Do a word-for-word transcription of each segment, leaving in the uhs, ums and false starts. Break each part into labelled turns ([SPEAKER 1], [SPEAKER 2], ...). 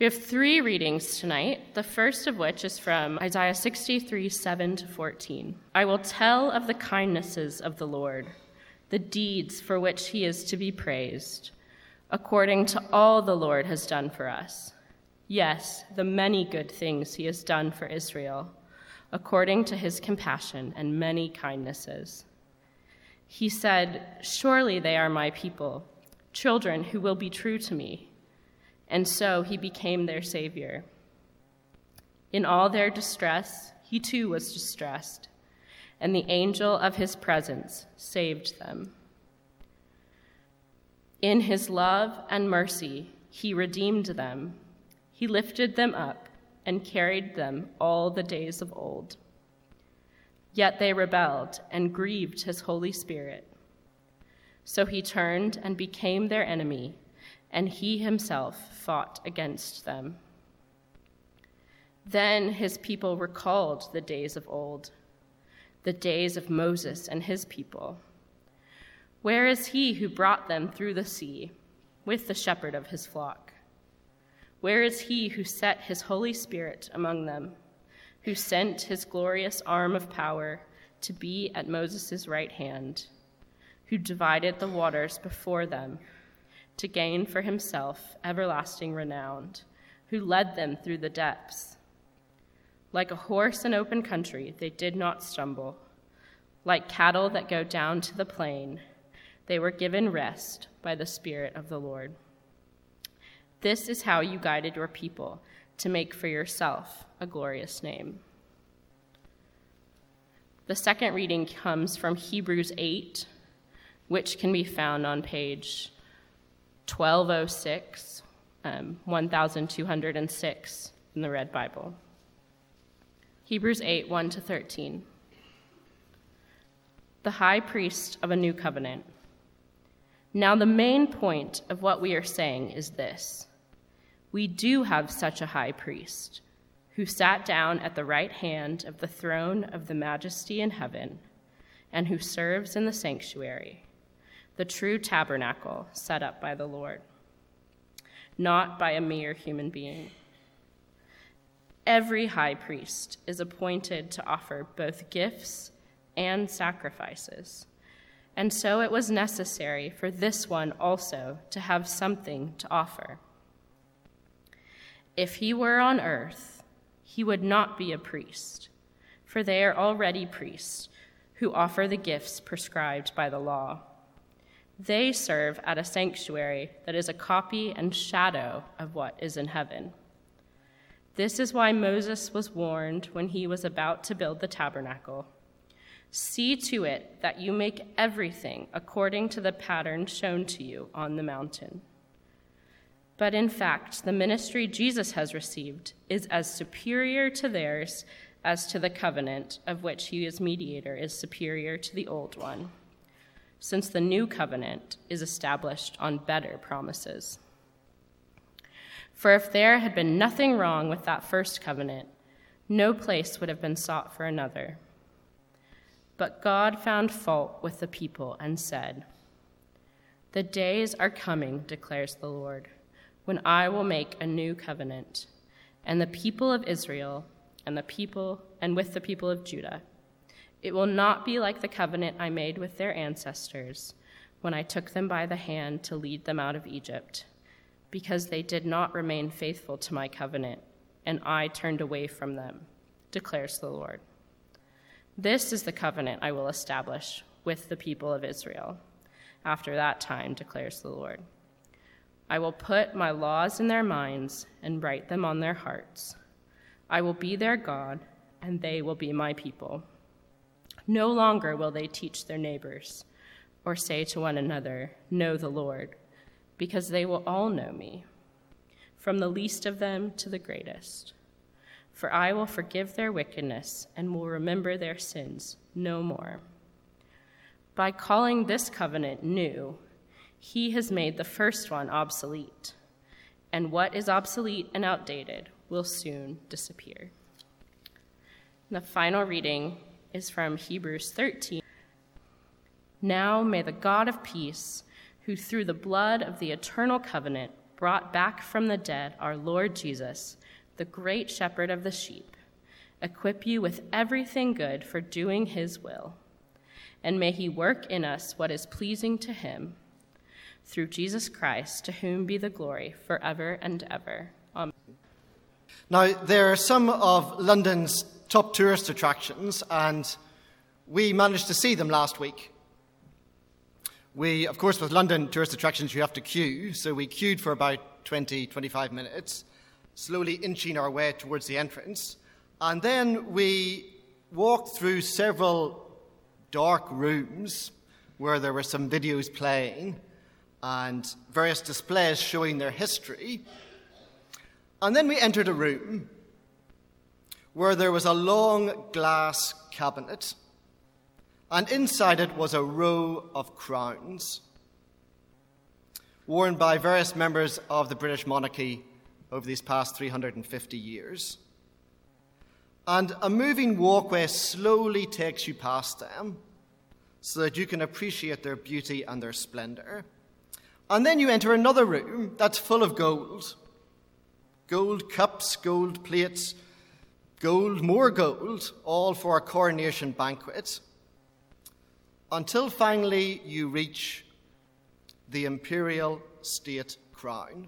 [SPEAKER 1] We have three readings tonight, the first of which is from Isaiah sixty-three, seven to fourteen. I will tell of the kindnesses of the Lord, the deeds for which he is to be praised, according to all the Lord has done for us. Yes, the many good things he has done for Israel, according to his compassion and many kindnesses. He said, surely they are my people, children who will be true to me. And so he became their savior. In all their distress, he too was distressed, and the angel of his presence saved them. In his love and mercy, he redeemed them. He lifted them up and carried them all the days of old. Yet they rebelled and grieved his Holy Spirit. So he turned and became their enemy, and he himself fought against them. Then his people recalled the days of old, the days of Moses and his people. Where is he who brought them through the sea with the shepherd of his flock? Where is he who set his Holy Spirit among them, who sent his glorious arm of power to be at Moses' right hand, who divided the waters before them, to gain for himself everlasting renown, who led them through the depths? Like a horse in open country, they did not stumble. Like cattle that go down to the plain, they were given rest by the Spirit of the Lord. This is how you guided your people to make for yourself a glorious name. The second reading comes from Hebrews eight, which can be found on page twelve oh six, um, twelve oh six in the Red Bible. Hebrews eight, one to thirteen. The high priest of a new covenant. Now the main point of what we are saying is this. We do have such a high priest who sat down at the right hand of the throne of the majesty in heaven and who serves in the sanctuary, the true tabernacle set up by the Lord, not by a mere human being. Every high priest is appointed to offer both gifts and sacrifices, and so it was necessary for this one also to have something to offer. If he were on earth, he would not be a priest, for they are already priests who offer the gifts prescribed by the law. They serve at a sanctuary that is a copy and shadow of what is in heaven. This is why Moses was warned when he was about to build the tabernacle. See to it that you make everything according to the pattern shown to you on the mountain. But in fact, the ministry Jesus has received is as superior to theirs as to the covenant of which he is mediator is superior to the old one, since the new covenant is established on better promises. For if there had been nothing wrong with that first covenant, no place would have been sought for another. But God found fault with the people and said, "The days are coming, declares the Lord, when I will make a new covenant, and the people of Israel and the people and with the people of Judah. It will not be like the covenant I made with their ancestors when I took them by the hand to lead them out of Egypt, because they did not remain faithful to my covenant, and I turned away from them, declares the Lord. This is the covenant I will establish with the people of Israel after that time, declares the Lord. I will put my laws in their minds and write them on their hearts. I will be their God, and they will be my people. No longer will they teach their neighbors or say to one another, 'Know the Lord,' because they will all know me, from the least of them to the greatest. For I will forgive their wickedness and will remember their sins no more. By calling this covenant new, he has made the first one obsolete, and what is obsolete and outdated will soon disappear." And the final reading is from Hebrews thirteen. Now may the God of peace, who through the blood of the eternal covenant brought back from the dead our Lord Jesus, the great shepherd of the sheep, equip you with everything good for doing his will. And may he work in us what is pleasing to him, through Jesus Christ, to whom be the glory forever and ever. Amen.
[SPEAKER 2] Now, there are some of London's top tourist attractions, and we managed to see them last week. We, of course, with London tourist attractions, you have to queue, so we queued for about twenty, twenty-five minutes, slowly inching our way towards the entrance. And then we walked through several dark rooms where there were some videos playing and various displays showing their history. And then we entered a room where there was a long glass cabinet, and inside it was a row of crowns worn by various members of the British monarchy over these past three hundred fifty years. And a moving walkway slowly takes you past them so that you can appreciate their beauty and their splendor. And then you enter another room that's full of gold. Gold cups, gold plates, gold, more gold, all for a coronation banquet. Until finally you reach the imperial state crown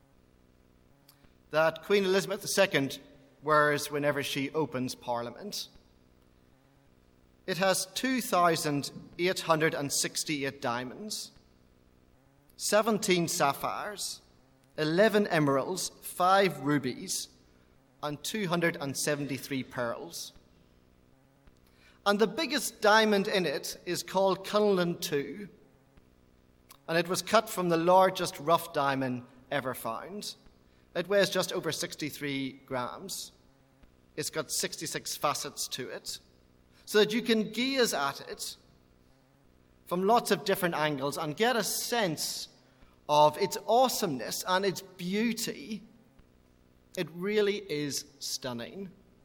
[SPEAKER 2] that Queen Elizabeth the Second wears whenever she opens Parliament. It has two thousand eight hundred sixty-eight diamonds, seventeen sapphires, eleven emeralds, five rubies, and two hundred seventy-three pearls. And the biggest diamond in it is called Cullinan two, and it was cut from the largest rough diamond ever found. It weighs just over sixty-three grams. It's got sixty-six facets to it, so that you can gaze at it from lots of different angles and get a sense of its awesomeness and its beauty. It really is stunning.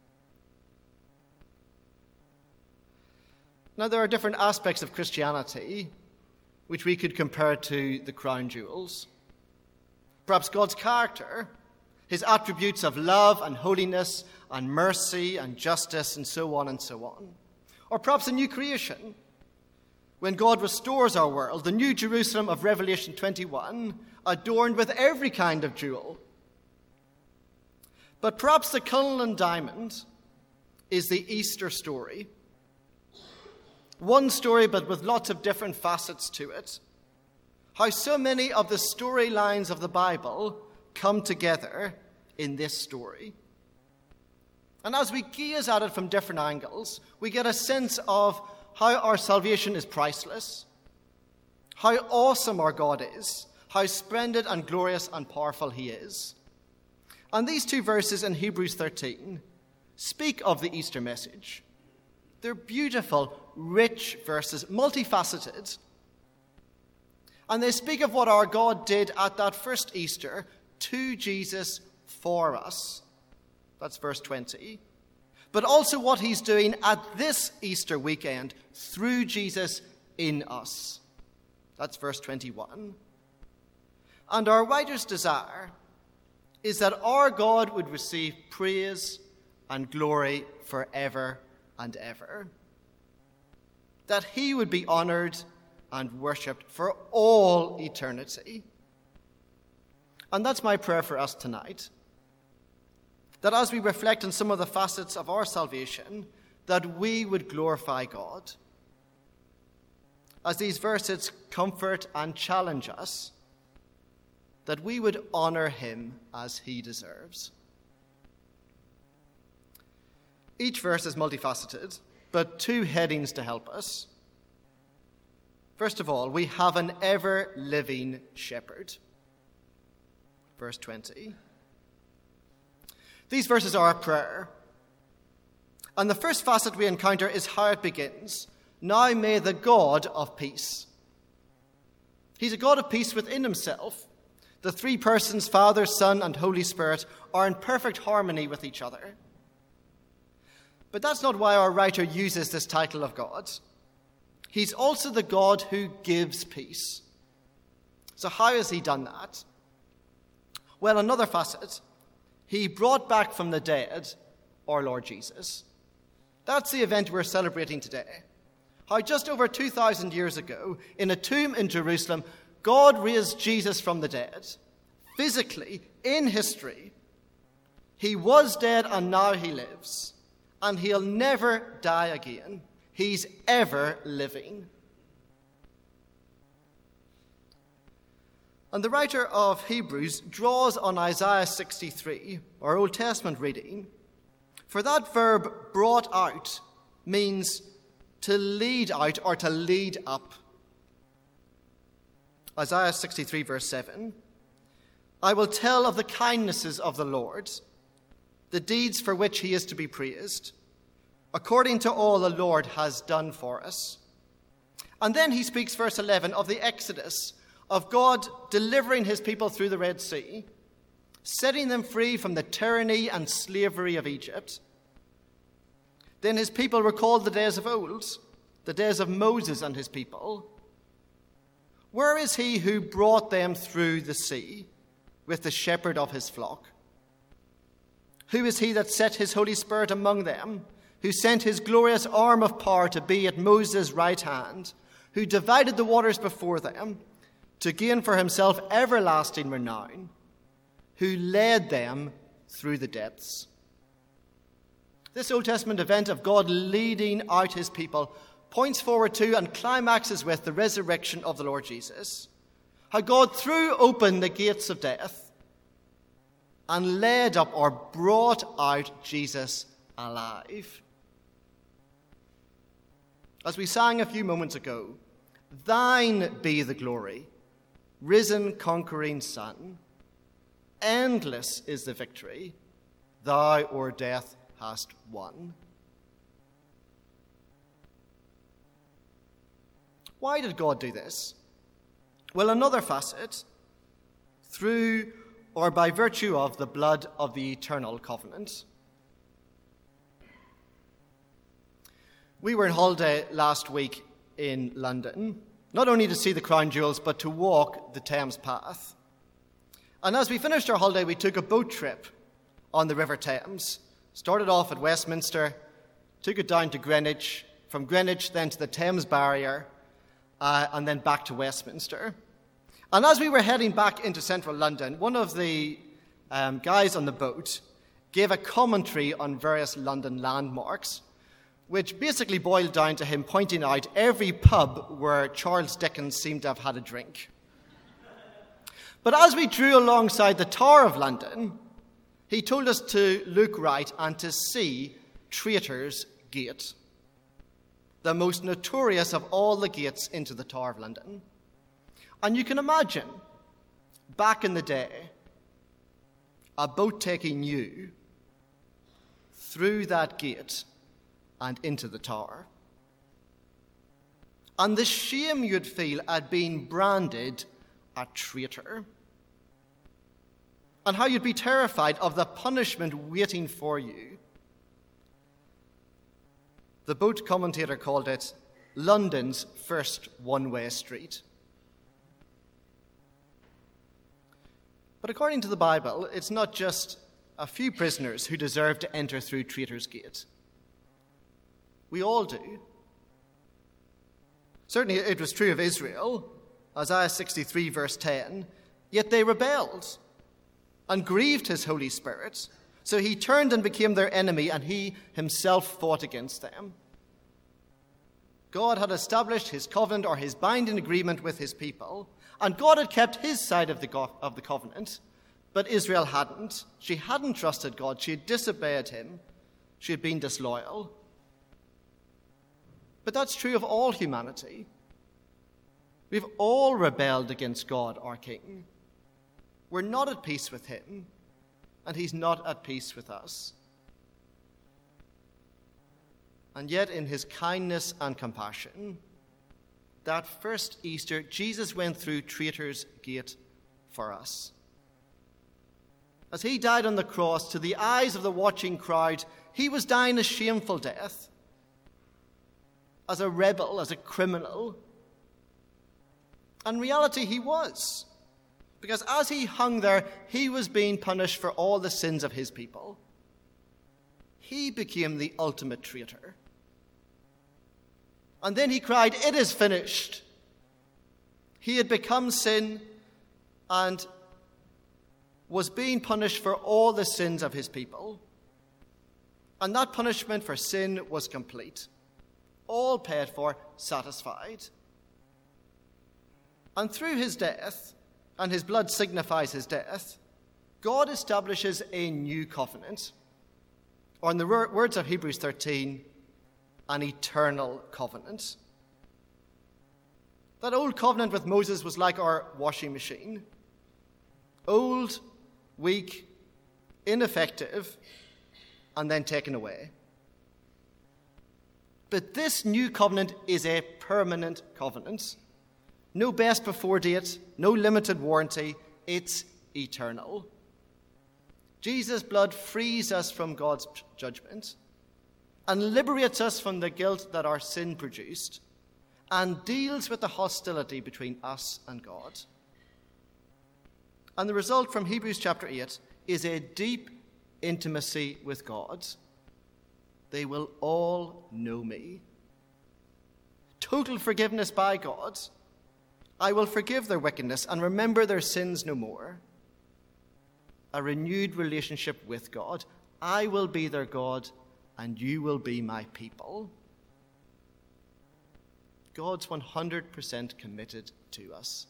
[SPEAKER 2] Now, there are different aspects of Christianity which we could compare to the crown jewels. Perhaps God's character, his attributes of love and holiness and mercy and justice and so on and so on. Or perhaps a new creation, when God restores our world, the new Jerusalem of Revelation twenty-one, adorned with every kind of jewel. But perhaps the Cullinan diamond is the Easter story. One story, but with lots of different facets to it. How so many of the storylines of the Bible come together in this story. And as we gaze at it from different angles, we get a sense of how our salvation is priceless, how awesome our God is, how splendid and glorious and powerful he is. And these two verses in Hebrews thirteen speak of the Easter message. They're beautiful, rich verses, multifaceted. And they speak of what our God did at that first Easter to Jesus for us. That's verse twenty. But also what he's doing at this Easter weekend through Jesus in us. That's verse twenty-one. And our writer's desire is that our God would receive praise and glory forever and ever. That he would be honored and worshipped for all eternity. And that's my prayer for us tonight. That as we reflect on some of the facets of our salvation, that we would glorify God. As these verses comfort and challenge us, that we would honor him as he deserves. Each verse is multifaceted, but two headings to help us. First of all, we have an ever-living shepherd. Verse twenty. These verses are a prayer. And the first facet we encounter is how it begins. Now may the God of peace. He's a God of peace within himself. The three persons, Father, Son, and Holy Spirit, are in perfect harmony with each other. But that's not why our writer uses this title of God. He's also the God who gives peace. So how has he done that? Well, another facet, he brought back from the dead our Lord Jesus. That's the event we're celebrating today. How just over two thousand years ago, in a tomb in Jerusalem, God raised Jesus from the dead. Physically, in history, he was dead and now he lives. And he'll never die again. He's ever living. And the writer of Hebrews draws on Isaiah sixty-three, our Old Testament reading, for that verb brought out means to lead out or to lead up. Isaiah sixty-three verse seven, I will tell of the kindnesses of the Lord, the deeds for which he is to be praised, according to all the Lord has done for us. And then he speaks, verse eleven, of the Exodus, of God delivering his people through the Red Sea, setting them free from the tyranny and slavery of Egypt. Then his people recalled the days of old, the days of Moses and his people. Where is he who brought them through the sea with the shepherd of his flock? Who is he that set his Holy Spirit among them, who sent his glorious arm of power to be at Moses' right hand, who divided the waters before them, to gain for himself everlasting renown, who led them through the depths? This Old Testament event of God leading out his people points forward to and climaxes with the resurrection of the Lord Jesus. How God threw open the gates of death and led up or brought out Jesus alive. As we sang a few moments ago, thine be the glory, risen conquering Son. Endless is the victory, thou o'er death hast won. Why did God do this? Well, another facet, through or by virtue of the blood of the eternal covenant. We were on holiday last week in London, not only to see the crown jewels, but to walk the Thames Path. And as we finished our holiday, we took a boat trip on the River Thames. Started off at Westminster, took it down to Greenwich, from Greenwich then to the Thames Barrier, uh, and then back to Westminster. And as we were heading back into central London, one of the um, guys on the boat gave a commentary on various London landmarks, which basically boiled down to him pointing out every pub where Charles Dickens seemed to have had a drink. But as we drew alongside the Tower of London, he told us to look right and to see Traitor's Gate, the most notorious of all the gates into the Tower of London. And you can imagine, back in the day, a boat taking you through that gate and into the tower. And the shame you'd feel at being branded a traitor. And how you'd be terrified of the punishment waiting for you. The boat commentator called it London's first one-way street. But according to the Bible, it's not just a few prisoners who deserve to enter through Traitor's Gate. We all do. Certainly it was true of Israel, Isaiah sixty-three verse ten, yet they rebelled and grieved his Holy Spirit, so he turned and became their enemy, and he himself fought against them. God had established his covenant or his binding agreement with his people, and God had kept his side of the, go- of the covenant, but Israel hadn't. She hadn't trusted God. She had disobeyed him. She had been disloyal. But that's true of all humanity. We've all rebelled against God, our King. We're not at peace with him, and he's not at peace with us. And yet, in his kindness and compassion, that first Easter, Jesus went through Traitor's Gate for us. As he died on the cross, to the eyes of the watching crowd, he was dying a shameful death. As a rebel, as a criminal. In reality, he was. Because as he hung there, he was being punished for all the sins of his people. He became the ultimate traitor. And then he cried, "It is finished." He had become sin and was being punished for all the sins of his people. And that punishment for sin was complete. All paid for, satisfied. And through his death, and his blood signifies his death, God establishes a new covenant, or in the words of Hebrews thirteen, an eternal covenant. That old covenant with Moses was like our washing machine. Old, weak, ineffective, and then taken away. But this new covenant is a permanent covenant. No best before date, no limited warranty. It's eternal. Jesus' blood frees us from God's judgment and liberates us from the guilt that our sin produced and deals with the hostility between us and God. And the result from Hebrews chapter eight is a deep intimacy with God. They will all know me. Total forgiveness by God. I will forgive their wickedness and remember their sins no more. A renewed relationship with God. I will be their God and you will be my people. God's one hundred percent committed to us.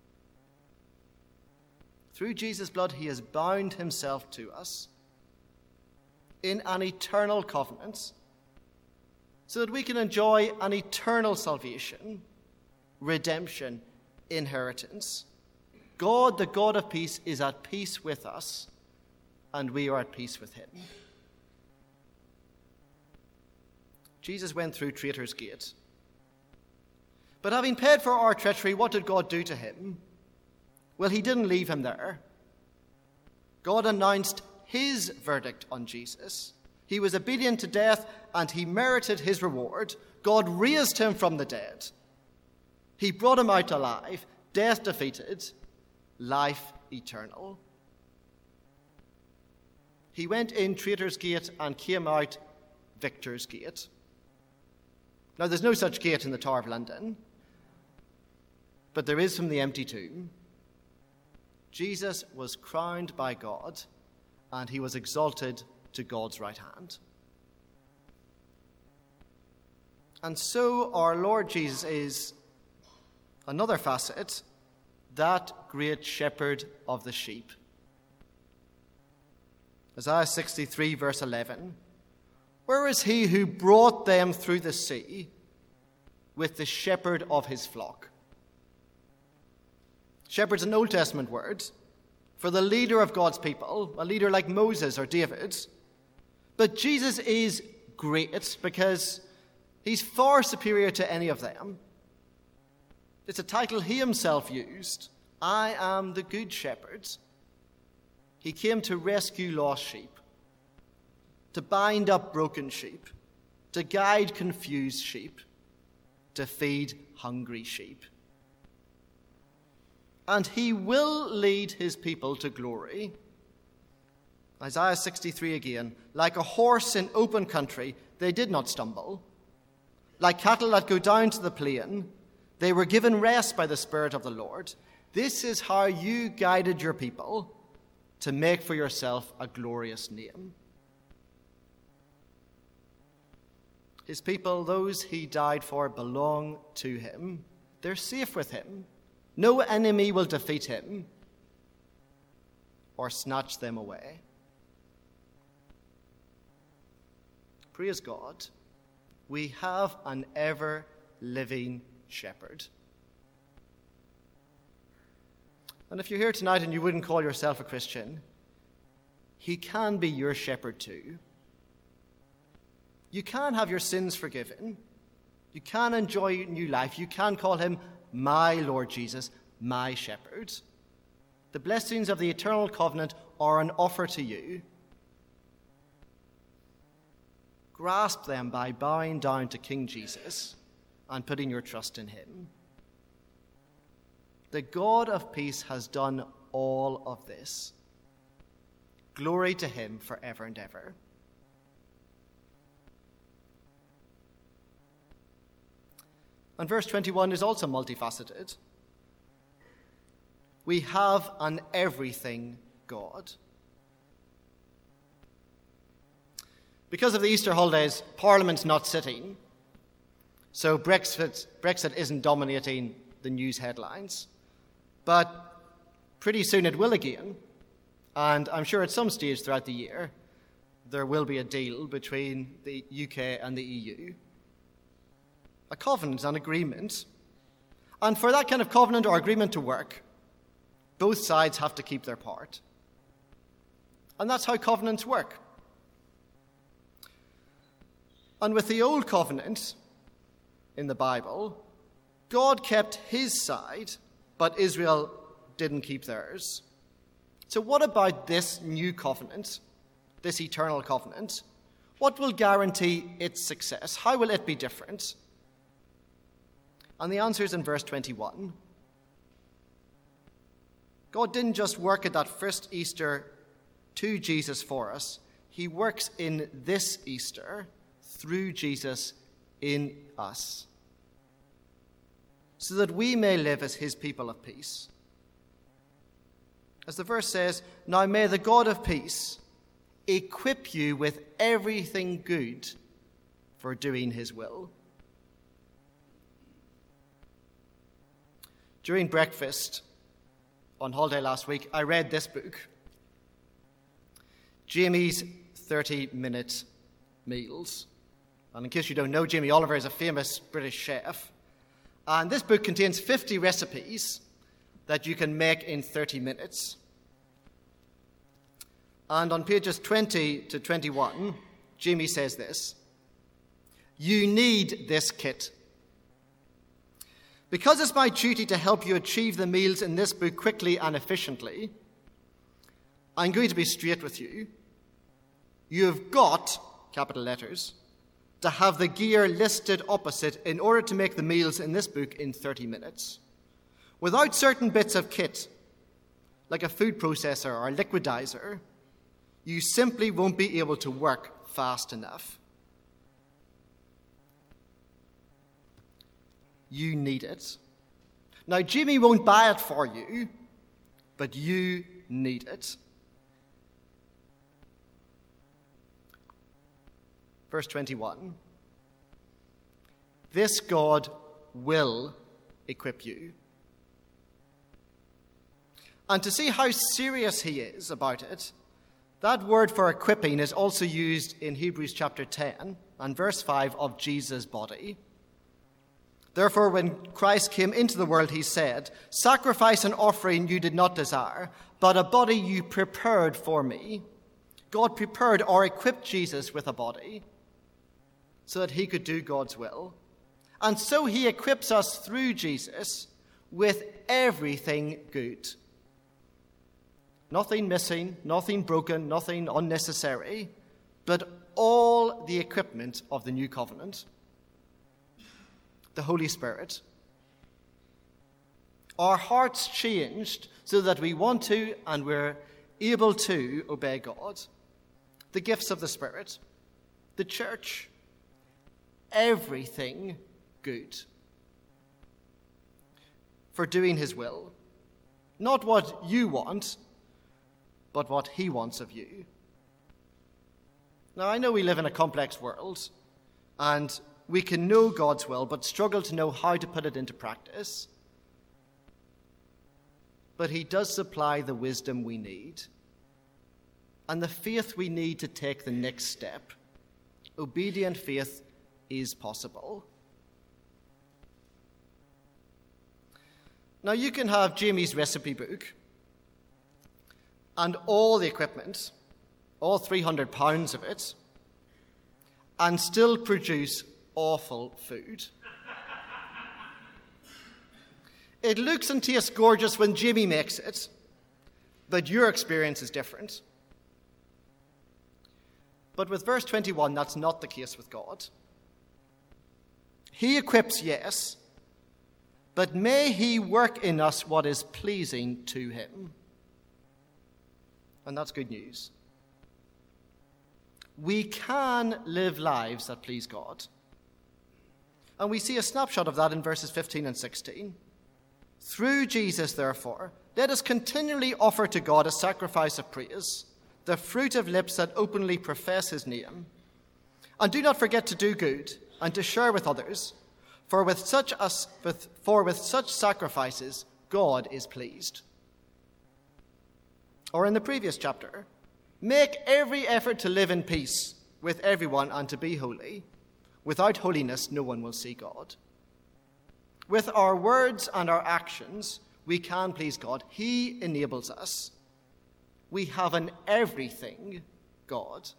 [SPEAKER 2] Through Jesus' blood, he has bound himself to us in an eternal covenant so that we can enjoy an eternal salvation, redemption, inheritance. God, the God of peace, is at peace with us, and we are at peace with him. Jesus went through Traitor's Gate. But having paid for our treachery, what did God do to him? Well, he didn't leave him there. God announced his verdict on Jesus. He was obedient to death, and he merited his reward. God raised him from the dead. He brought him out alive, death defeated, life eternal. He went in Traitor's Gate and came out Victor's Gate. Now, there's no such gate in the Tower of London, but there is from the empty tomb. Jesus was crowned by God, and he was exalted to God's right hand. And so our Lord Jesus is another facet, that great shepherd of the sheep. Isaiah sixty-three, verse eleven. Where is he who brought them through the sea with the shepherd of his flock? Shepherd's an Old Testament word for the leader of God's people, a leader like Moses or David. But Jesus is great because he's far superior to any of them. It's a title he himself used. I am the good shepherd. He came to rescue lost sheep, to bind up broken sheep, to guide confused sheep, to feed hungry sheep. And he will lead his people to glory. Isaiah sixty-three again. Like a horse in open country, they did not stumble. Like cattle that go down to the plain, they were given rest by the Spirit of the Lord. This is how you guided your people to make for yourself a glorious name. His people, those he died for, belong to him. They're safe with him. No enemy will defeat him or snatch them away. Praise God, we have an ever-living shepherd. And if you're here tonight and you wouldn't call yourself a Christian, he can be your shepherd too. You can have your sins forgiven. You can enjoy new life. You can call him my Lord Jesus, my shepherd. The blessings of the eternal covenant are an offer to you. Grasp them by bowing down to King Jesus and putting your trust in him. The God of peace has done all of this. Glory to him forever and ever. And verse twenty-one is also multifaceted. We have an everything God. Because of the Easter holidays, Parliament's not sitting, so Brexit, Brexit isn't dominating the news headlines. But pretty soon it will again, and I'm sure at some stage throughout the year there will be a deal between the U K and the E U. A covenant, an agreement. And for that kind of covenant or agreement to work, both sides have to keep their part. And that's how covenants work. And with the old covenant in the Bible, God kept his side, but Israel didn't keep theirs. So what about this new covenant, this eternal covenant? What will guarantee its success? How will it be different? And the answer is in verse twenty-one. God didn't just work at that first Easter to Jesus for us. He works in this Easter through Jesus in us, so that we may live as his people of peace. As the verse says, now may the God of peace equip you with everything good for doing his will. During breakfast on holiday last week, I read this book, Jamie's thirty-minute Meals. And in case you don't know, Jamie Oliver is a famous British chef. And this book contains fifty recipes that you can make in thirty minutes. And on pages twenty to twenty-one, Jamie says this: you need this kit. Because it's my duty to help you achieve the meals in this book quickly and efficiently, I'm going to be straight with you. You've got, capital letters, to have the gear listed opposite in order to make the meals in this book in thirty minutes. Without certain bits of kit, like a food processor or a liquidizer, you simply won't be able to work fast enough. You need it. Now, Jimmy won't buy it for you, but you need it. Verse twenty-one. This God will equip you. And to see how serious he is about it, that word for equipping is also used in Hebrews chapter ten and verse five of Jesus' body. Therefore, when Christ came into the world, he said, sacrifice and offering you did not desire, but a body you prepared for me. God prepared or equipped Jesus with a body so that he could do God's will. And so he equips us through Jesus with everything good. Nothing missing, nothing broken, nothing unnecessary, but all the equipment of the new covenant. The Holy Spirit. Our hearts changed so that we want to and we're able to obey God. The gifts of the Spirit. The church. Everything good. For doing his will. Not what you want, but what he wants of you. Now, I know we live in a complex world, and we can know God's will, but struggle to know how to put it into practice. But he does supply the wisdom we need and the faith we need to take the next step. Obedient faith is possible. Now, you can have Jamie's recipe book and all the equipment, all three hundred pounds of it, and still produce awful food. It looks and tastes gorgeous when Jimmy makes it, but your experience is different. But with verse twenty-one, that's not the case with God. He equips, yes, but may he work in us what is pleasing to him. And that's good news. We can live lives that please God. And we see a snapshot of that in verses fifteen and sixteen. Through Jesus, therefore, let us continually offer to God a sacrifice of praise, the fruit of lips that openly profess his name. And do not forget to do good and to share with others, for with such as, with, for with such sacrifices God is pleased. Or in the previous chapter, make every effort to live in peace with everyone and to be holy. Without holiness, no one will see God. With our words and our actions, we can please God. He enables us. We have an everything God.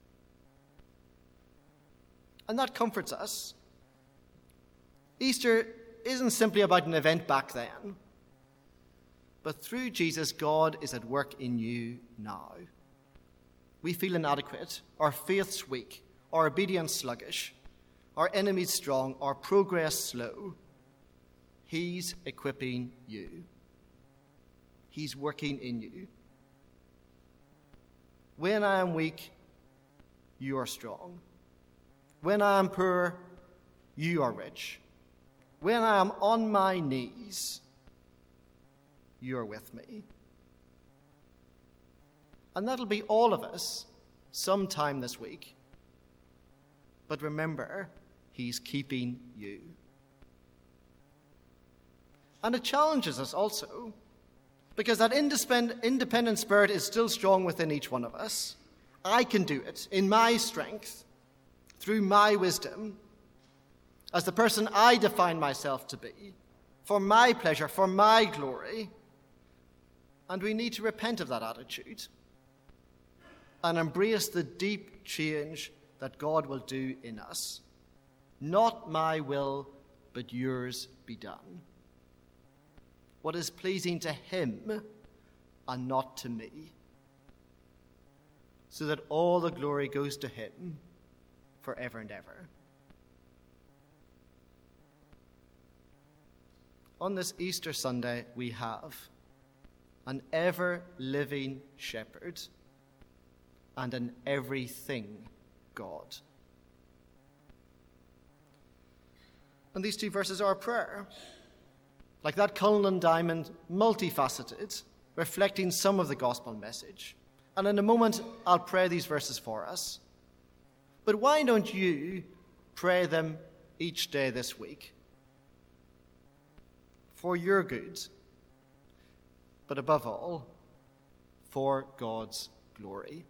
[SPEAKER 2] And that comforts us. Easter isn't simply about an event back then, but through Jesus, God is at work in you now. We feel inadequate, our faith's weak, our obedience sluggish, our enemies strong, our progress slow. He's equipping you. He's working in you. When I am weak, you are strong. When I am poor, you are rich. When I am on my knees, you are with me. And that'll be all of us sometime this week. But remember, he's keeping you. And it challenges us also, because that independent spirit is still strong within each one of us. I can do it in my strength, through my wisdom, as the person I define myself to be, for my pleasure, for my glory. And we need to repent of that attitude and embrace the deep change that God will do in us. Not my will, but yours be done. What is pleasing to him and not to me, so that all the glory goes to him forever and ever. On this Easter Sunday, we have an ever-living shepherd and an everything God. And these two verses are a prayer. Like that Cullinan diamond, multifaceted, reflecting some of the gospel message. And in a moment, I'll pray these verses for us. But why don't you pray them each day this week? For your good, but above all, for God's glory.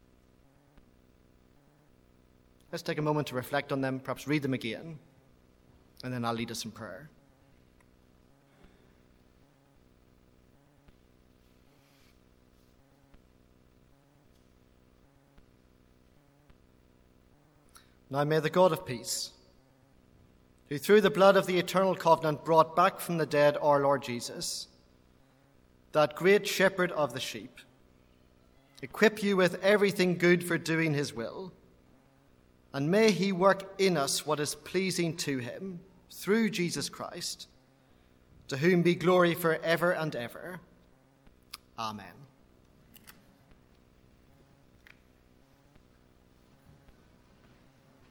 [SPEAKER 2] Let's take a moment to reflect on them, perhaps read them again, and then I'll lead us in prayer. Now may the God of peace, who through the blood of the eternal covenant brought back from the dead our Lord Jesus, that great shepherd of the sheep, equip you with everything good for doing his will, and may he work in us what is pleasing to him through Jesus Christ, to whom be glory forever and ever. Amen.